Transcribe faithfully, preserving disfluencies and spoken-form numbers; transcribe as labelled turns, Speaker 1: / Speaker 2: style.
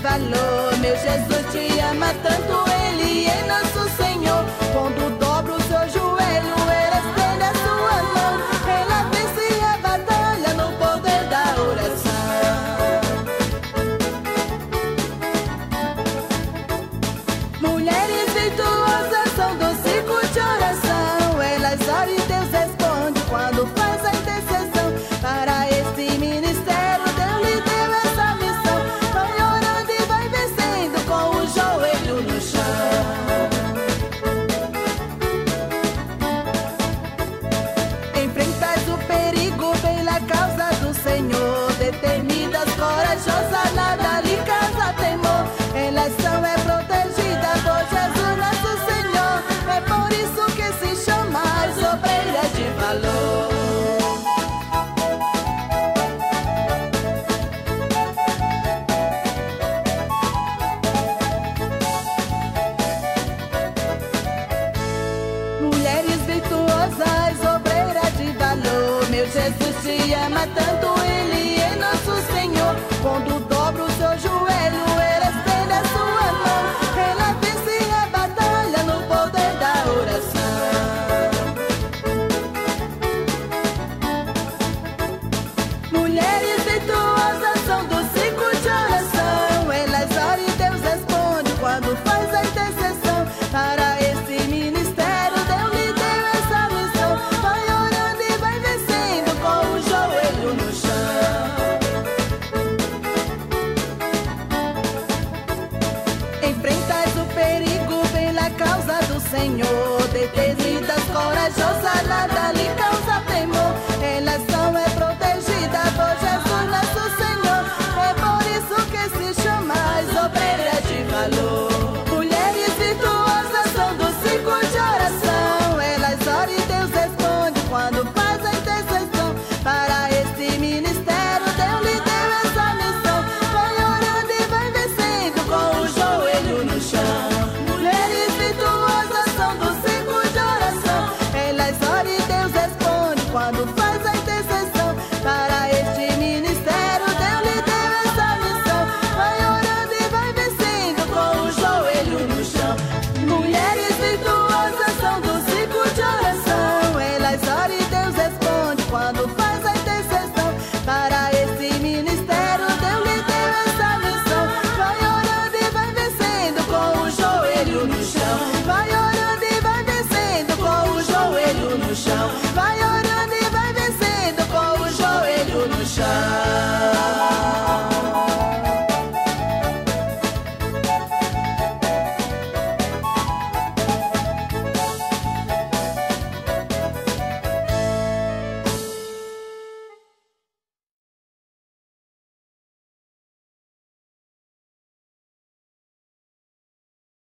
Speaker 1: valor. Meu Jesus te ama tanto, Ele é nosso Senhor. Quando dobra o seu joelho, Ele estende a sua mão. Ela vence a batalha no poder da oração. Mulheres virtuosas são do ciclo de oração. Elas oram e Deus responde quando faz a intercessão. Para este ministério Deus lhe deu essa missão. Vai orando e vai vencendo com o joelho no chão. Enfrentas o perigo pela causa do Senhor. Determinadas, corajosas, nada lhe causa temor. Elas são é protegidas por Jesus nosso Senhor. É por isso que se chama as obreiras de valor. Mulheres virtuosas, obreiras de valor. Meu Jesus te ama tanto, Ele é nosso Senhor. Quando dobra o seu joelho, Ele estende a sua mão. Ela vence a batalha no poder da oração. Mulheres virtuosas são do ciclo de oração. Elas oram e Deus responde quando faz a intercessão. Para esse ministério Deus lhe deu essa missão. Vai orando e vai vencendo com o joelho no chão. Enfrentas o perigo pela causa do Senhor. Determinadas, corajosas, nada lhe causa